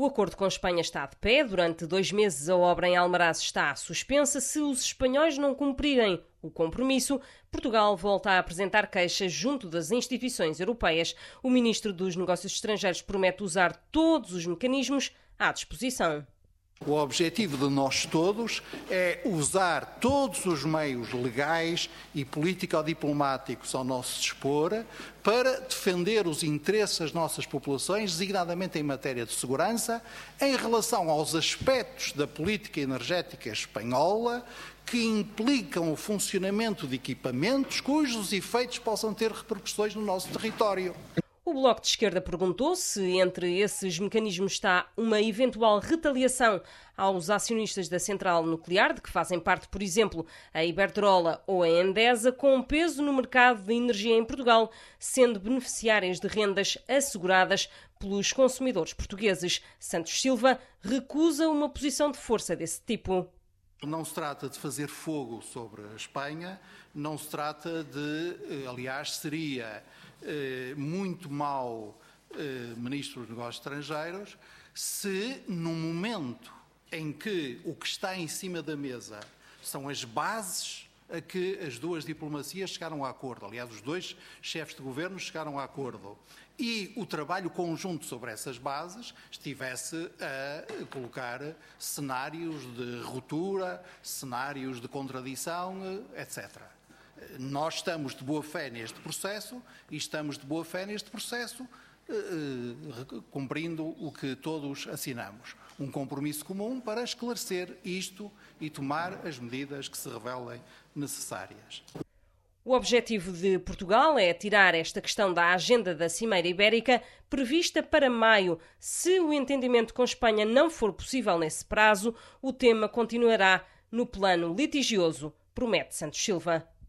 O acordo com a Espanha está de pé. Durante 2 meses a obra em Almaraz está suspensa. Se os espanhóis não cumprirem o compromisso, Portugal volta a apresentar queixas junto das instituições europeias. O ministro dos Negócios Estrangeiros promete usar todos os mecanismos à disposição. O objetivo de nós todos é usar todos os meios legais e político-diplomáticos ao nosso dispor para defender os interesses das nossas populações, designadamente em matéria de segurança, em relação aos aspectos da política energética espanhola que implicam o funcionamento de equipamentos cujos efeitos possam ter repercussões no nosso território. O Bloco de Esquerda perguntou se entre esses mecanismos está uma eventual retaliação aos acionistas da central nuclear, de que fazem parte, por exemplo, a Iberdrola ou a Endesa, com peso no mercado de energia em Portugal, sendo beneficiárias de rendas asseguradas pelos consumidores portugueses. Santos Silva recusa uma posição de força desse tipo. Não se trata de fazer fogo sobre a Espanha, não se trata de, aliás, seria muito mau Ministro dos Negócios Estrangeiros se, no momento em que o que está em cima da mesa são as bases a que as duas diplomacias chegaram a acordo, aliás, os dois chefes de governo chegaram a acordo, e o trabalho conjunto sobre essas bases estivesse a colocar cenários de ruptura, cenários de contradição, etc. Nós estamos de boa fé neste processo e estamos de boa fé neste processo cumprindo o que todos assinamos. Um compromisso comum para esclarecer isto e tomar as medidas que se revelem necessárias. O objetivo de Portugal é tirar esta questão da agenda da Cimeira Ibérica, prevista para maio. Se o entendimento com Espanha não for possível nesse prazo, o tema continuará no plano litigioso, promete Santos Silva.